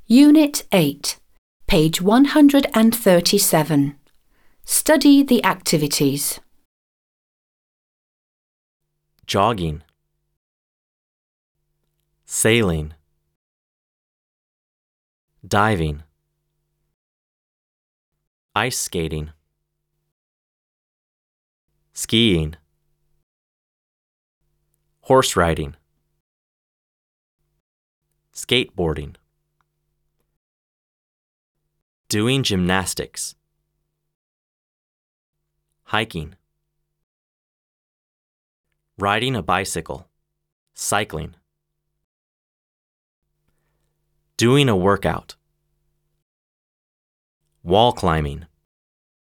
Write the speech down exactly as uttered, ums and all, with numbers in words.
Unit eight, page one hundred thirty-seven. Study the activities. Jogging, sailing, diving, ice skating, skiing, horse riding, skateboarding, doing gymnastics, hiking, riding a bicycle, cycling, doing a workout, wall climbing,